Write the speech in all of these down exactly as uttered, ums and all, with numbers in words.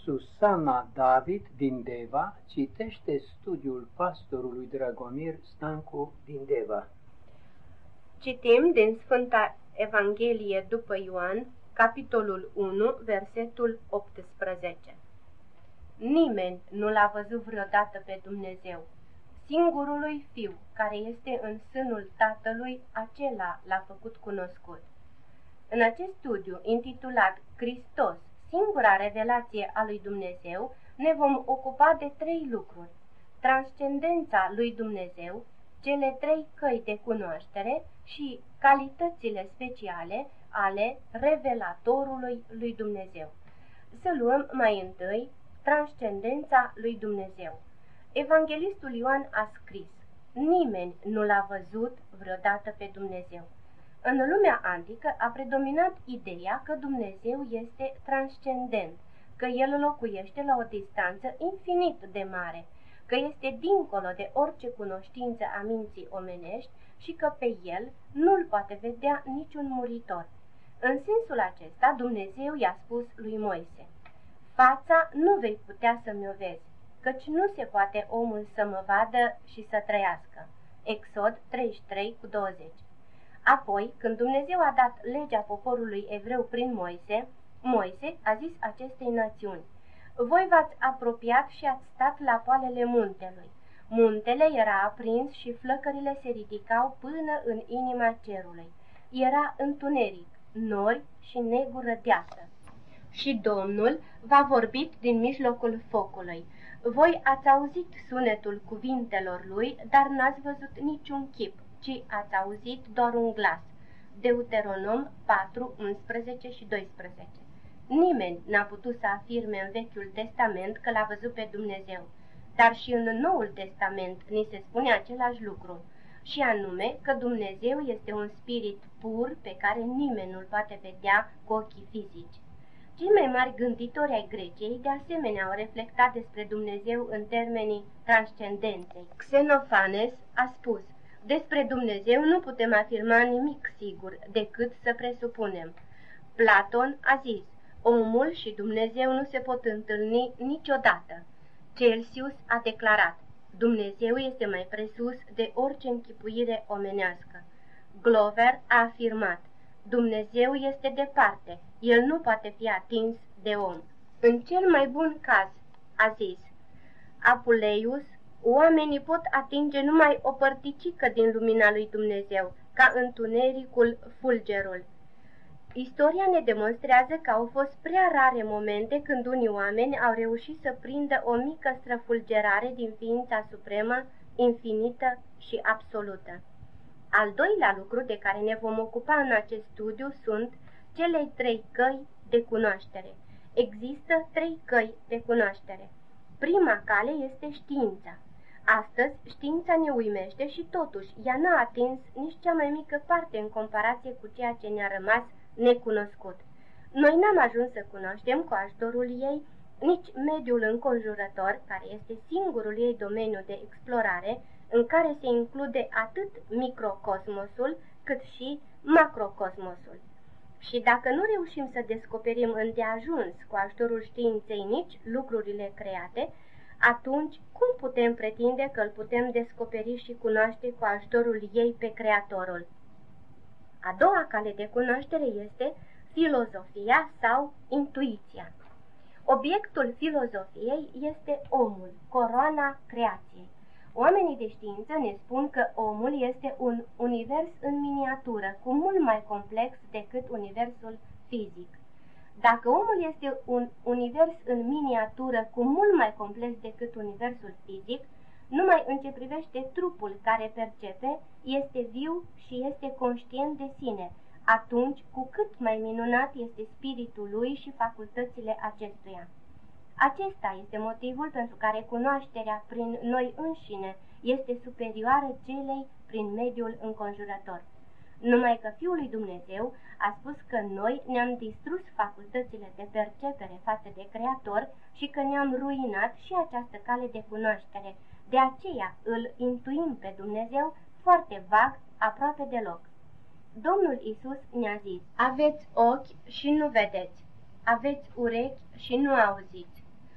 Susana David din Deva citește studiul pastorului Dragomir Stancu din Deva. Citim din Sfânta Evanghelie după Ioan, capitolul unu, versetul optsprezece. Nimeni nu l-a văzut vreodată pe Dumnezeu. Singurului Fiu, care este în sânul Tatălui, acela l-a făcut cunoscut. În acest studiu, intitulat Hristos, singura revelație a lui Dumnezeu, ne vom ocupa de trei lucruri: transcendența lui Dumnezeu, cele trei căi de cunoaștere și calitățile speciale ale revelatorului lui Dumnezeu. Să luăm mai întâi transcendența lui Dumnezeu. Evanghelistul Ioan a scris: nimeni nu l-a văzut vreodată pe Dumnezeu. În lumea antică a predominat ideea că Dumnezeu este transcendent, că El locuiește la o distanță infinit de mare, că este dincolo de orice cunoștință a minții omenești și că pe El nu-L poate vedea niciun muritor. În sensul acesta, Dumnezeu i-a spus lui Moise: fața nu vei putea să mi-o vezi, căci nu se poate omul să mă vadă și să trăiască. Exod treizeci și trei cu douăzeci. Apoi, când Dumnezeu a dat legea poporului evreu prin Moise, Moise a zis acestei națiuni: voi v-ați apropiat și ați stat la poalele muntelui. Muntele era aprins și flăcările se ridicau până în inima cerului. Era întuneric, nori și negură deasă. Și Domnul v-a vorbit din mijlocul focului. Voi ați auzit sunetul cuvintelor lui, dar n-ați văzut niciun chip, ci ați auzit doar un glas. Deuteronom patru, unsprezece și doisprezece. Nimeni n-a putut să afirme în Vechiul Testament că l-a văzut pe Dumnezeu, dar și în Noul Testament ni se spune același lucru, și anume că Dumnezeu este un spirit pur pe care nimeni nu-l poate vedea cu ochii fizici. Cei mai mari gânditori ai Greciei de asemenea au reflectat despre Dumnezeu în termenii transcendenței. Xenofanes a spus: despre Dumnezeu nu putem afirma nimic sigur decât să presupunem. Platon a zis: omul și Dumnezeu nu se pot întâlni niciodată. Celsius a declarat: Dumnezeu este mai presus de orice închipuire omenească. Glover a afirmat: Dumnezeu este departe, El nu poate fi atins de om. În cel mai bun caz, a zis Apuleius, oamenii pot atinge numai o părticică din lumina lui Dumnezeu, ca întunericul fulgerul. Istoria ne demonstrează că au fost prea rare momente când unii oameni au reușit să prindă o mică străfulgerare din ființa supremă, infinită și absolută. Al doilea lucru de care ne vom ocupa în acest studiu sunt cele trei căi de cunoaștere. Există trei căi de cunoaștere. Prima cale este știința. Astăzi, știința ne uimește și totuși ea n-a atins nici cea mai mică parte în comparație cu ceea ce ne-a rămas necunoscut. Noi n-am ajuns să cunoaștem cu ajutorul ei nici mediul înconjurător, care este singurul ei domeniu de explorare, în care se include atât microcosmosul cât și macrocosmosul. Și dacă nu reușim să descoperim îndeajuns cu ajutorul științei nici lucrurile create, atunci cum putem pretinde că îl putem descoperi și cunoaște cu ajutorul ei pe Creatorul? A doua cale de cunoaștere este filozofia sau intuiția. Obiectul filozofiei este omul, coroana creației. Oamenii de știință ne spun că omul este un univers în miniatură, cu mult mai complex decât universul fizic. Dacă omul este un univers în miniatură cu mult mai complex decât universul fizic, numai în ce privește trupul care percepe, este viu și este conștient de sine, atunci cu cât mai minunat este spiritul lui și facultățile acestuia. Acesta este motivul pentru care cunoașterea prin noi înșine este superioară celei prin mediul înconjurător. Numai că Fiul lui Dumnezeu a spus că noi ne-am distrus facultățile de percepere față de Creator și că ne-am ruinat și această cale de cunoaștere. De aceea îl intuim pe Dumnezeu foarte vag, aproape deloc. Domnul Iisus ne-a zis: aveți ochi și nu vedeți, aveți urechi și nu auziți.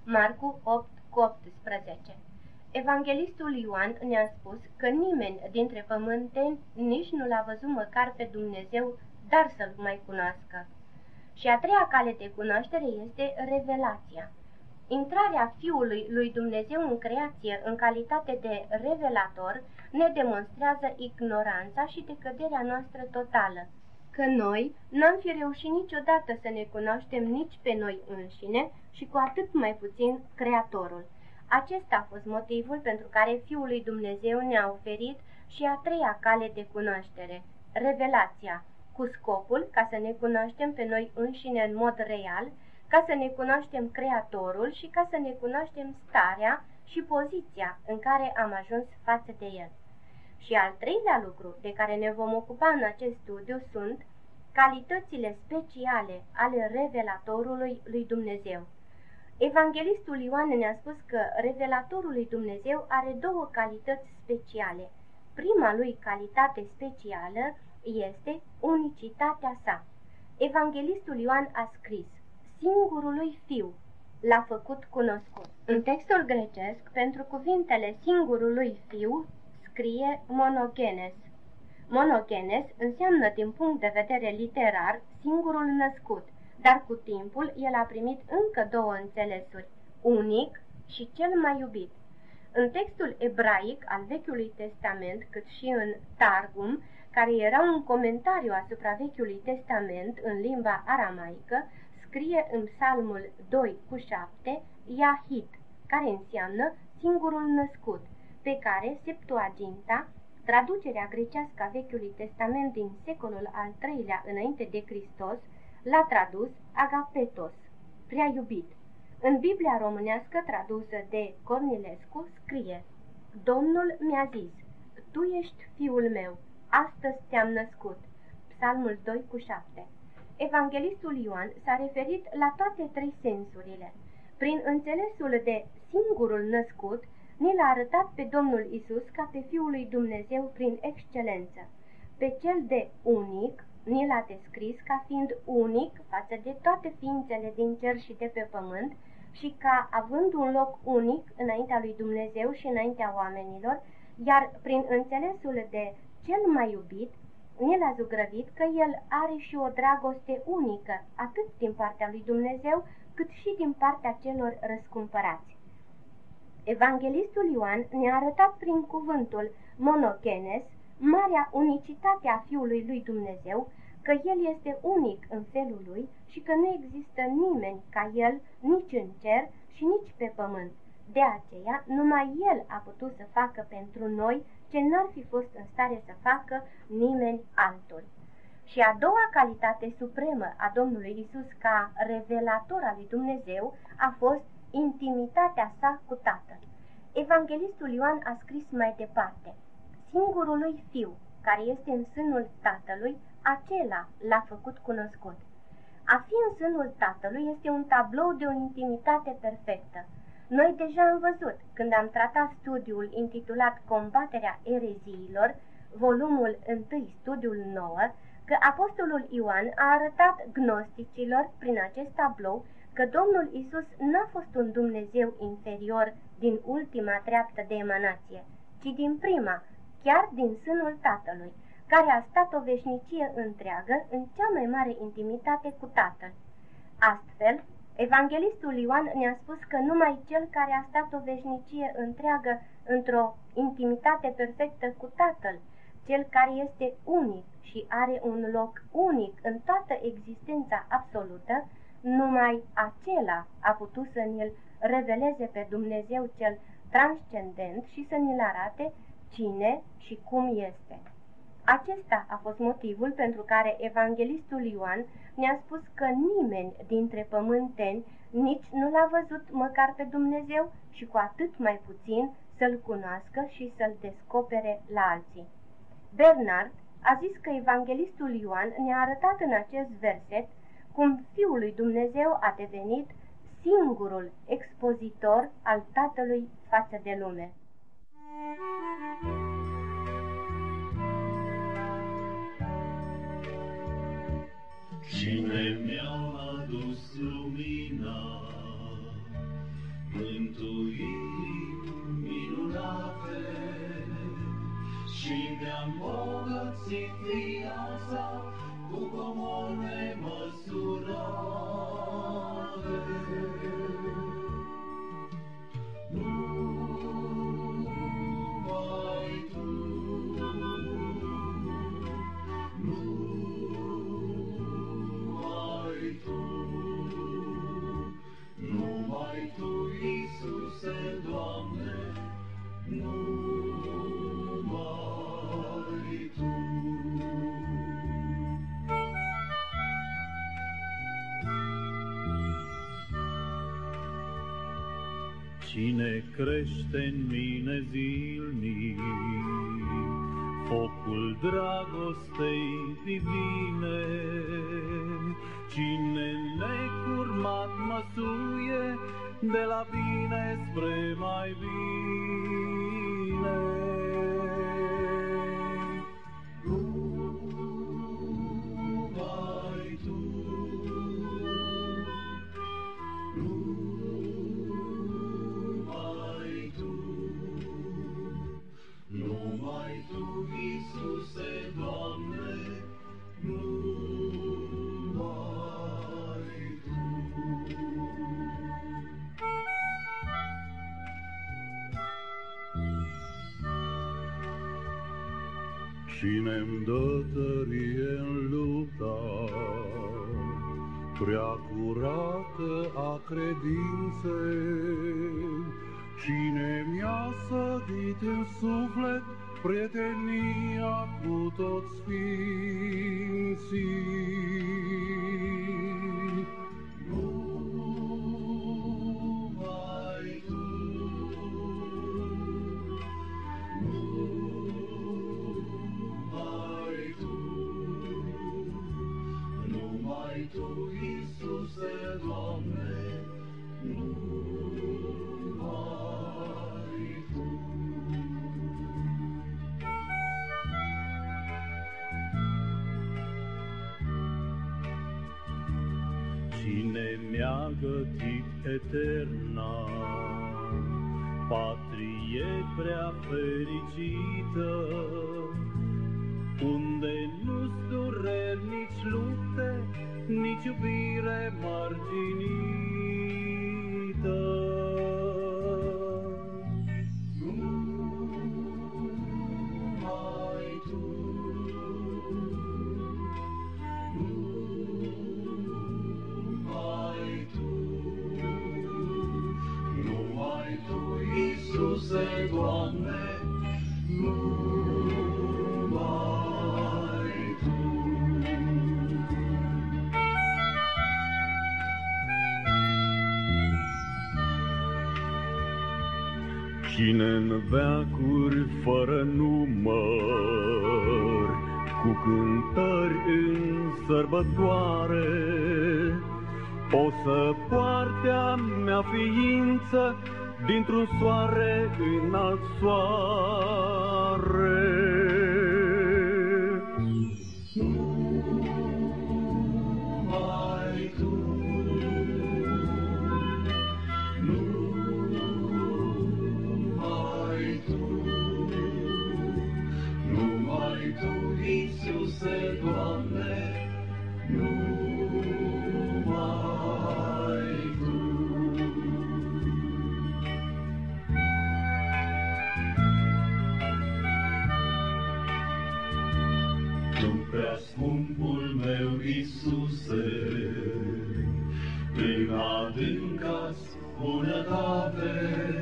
Marcu opt cu optsprezece. Evanghelistul Ioan ne-a spus că nimeni dintre pământeni nici nu l-a văzut măcar pe Dumnezeu, dar să-L mai cunoască. Și a treia cale de cunoaștere este revelația. Intrarea Fiului lui Dumnezeu în creație în calitate de revelator ne demonstrează ignoranța și decăderea noastră totală, că noi n-am fi reușit niciodată să ne cunoaștem nici pe noi înșine și cu atât mai puțin Creatorul. Acesta a fost motivul pentru care Fiul lui Dumnezeu ne-a oferit și a treia cale de cunoaștere, revelația, cu scopul ca să ne cunoaștem pe noi înșine în mod real, ca să ne cunoaștem Creatorul și ca să ne cunoaștem starea și poziția în care am ajuns față de El. Și al treilea lucru de care ne vom ocupa în acest studiu sunt calitățile speciale ale revelatorului lui Dumnezeu. Evanghelistul Ioan ne-a spus că revelatorul lui Dumnezeu are două calități speciale. Prima lui calitate specială este unicitatea sa. Evanghelistul Ioan a scris: singurului Fiu l-a făcut cunoscut. În textul grecesc, pentru cuvintele singurului Fiu, scrie monogenes. Monogenes înseamnă, din punct de vedere literar, singurul născut, dar cu timpul el a primit încă două înțelesuri, unic și cel mai iubit. În textul ebraic al Vechiului Testament, cât și în Targum, care era un comentariu asupra Vechiului Testament în limba aramaică, scrie în Psalmul doi cu șapte, Yahid, care înseamnă singurul născut, pe care Septuaginta, traducerea grecească a Vechiului Testament din secolul al treilea înainte de Hristos, l-a tradus agapetos, prea iubit. În Biblia românească tradusă de Cornilescu scrie: Domnul mi-a zis, tu ești fiul meu, astăzi te-am născut. Psalmul doi cu șapte. Evanghelistul Ioan s-a referit la toate trei sensurile. Prin înțelesul de singurul născut, ni l-a arătat pe Domnul Isus ca pe Fiul lui Dumnezeu prin excelență. Pe cel de unic, ni l-a descris ca fiind unic față de toate ființele din cer și de pe pământ și ca având un loc unic înaintea lui Dumnezeu și înaintea oamenilor, iar prin înțelesul de cel mai iubit, ni l-a zugrăvit că el are și o dragoste unică, atât din partea lui Dumnezeu, cât și din partea celor răscumpărați. Evanghelistul Ioan ne-a arătat prin cuvântul monogenes marea unicitate a Fiului lui Dumnezeu, că El este unic în felul Lui și că nu există nimeni ca El nici în cer și nici pe pământ. De aceea, numai El a putut să facă pentru noi ce n-ar fi fost în stare să facă nimeni altul. Și a doua calitate supremă a Domnului Isus ca revelator al lui Dumnezeu a fost intimitatea sa cu Tatăl. Evanghelistul Ioan a scris mai departe: singurului Fiu, care este în sânul Tatălui, acela l-a făcut cunoscut. A fi în sânul Tatălui este un tablou de o intimitate perfectă. Noi deja am văzut, când am tratat studiul intitulat Combaterea ereziilor, volumul unu, studiul nouă, că apostolul Ioan a arătat gnosticilor prin acest tablou că Domnul Isus n-a fost un Dumnezeu inferior din ultima treaptă de emanație, ci din prima, chiar din sânul Tatălui, care a stat o veșnicie întreagă în cea mai mare intimitate cu Tatăl. Astfel, Evanghelistul Ioan ne-a spus că numai cel care a stat o veșnicie întreagă într-o intimitate perfectă cu Tatăl, cel care este unic și are un loc unic în toată existența absolută, numai acela a putut să ne-l reveleze pe Dumnezeu cel transcendent și să ne-l arate cine și cum este. Acesta a fost motivul pentru care Evanghelistul Ioan ne-a spus că nimeni dintre pământeni nici nu l-a văzut măcar pe Dumnezeu și cu atât mai puțin să-l cunoască și să-l descopere la alții. Bernard a zis că Evanghelistul Ioan ne-a arătat în acest verset cum Fiul lui Dumnezeu a devenit singurul expozitor al Tatălui față de lume. Cine mi-a adus lumina, Cine crește în mine zilnic focul dragostei divine, cine necurmat mă suie de la bine spre mai bine. Numai tu, numai tu, numai tu, Iisuse, Doamne, numai tu. Cine-mi dă tărie în lupta prea curată a credinței, cine mi-a sădit în suflet prietenia cu toți sfinții. Numai tu, numai tu, numai tu, Iisuse, Doamne, numai tu. Cine mi-a gătit eterna patrie prea fericită, unde nu-s dureri, nici lupte, nici iubire marginită. Numai tu, numai tu, numai tu, Iisuse, Doamne, numai tu. Cine-n veacuri fără număr, cu cântări în sărbătoare, o să poarte-a mea ființă dintr-un soare în alt soare. Numai tu, numai tu, numai tu, Iisuse, Doamne, numai tu. Tu prea scumpul meu Iisuse, prin adânca-ți bunătate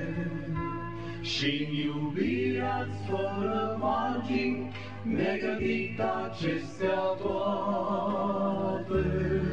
și-n iubirea-ți fără margini, mi-ai gătit acestea toate.